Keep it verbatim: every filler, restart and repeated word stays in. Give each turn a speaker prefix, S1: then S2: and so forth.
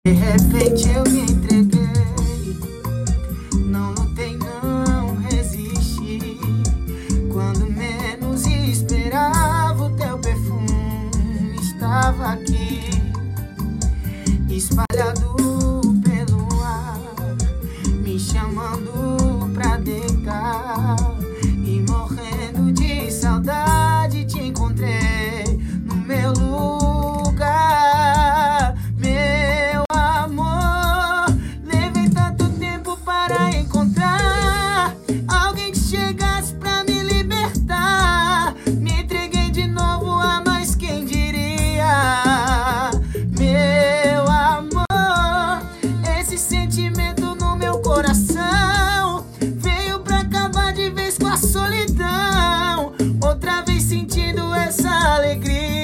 S1: De repente eu me entreguei, não lutei, não resisti. Quando menos esperava, o teu perfume estava aqui, espalhado